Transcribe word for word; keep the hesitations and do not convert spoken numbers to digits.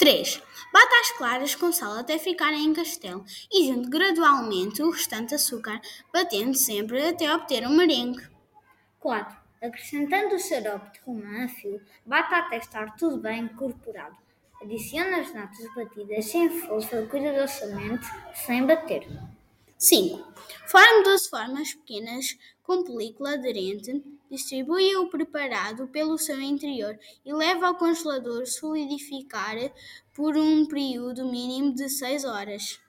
três. Bata as claras com sal até ficarem em castelo e junte gradualmente o restante açúcar, batendo sempre até obter um merengue. quatro. Acrescentando o xarope de romã a fio, bata até estar tudo bem incorporado. Adicione as natas batidas sem força cuidadosamente, sem bater. cinco. Forme doze formas pequenas com película aderente, distribua o preparado pelo seu interior e leve ao congelador solidificar por um período mínimo de seis horas.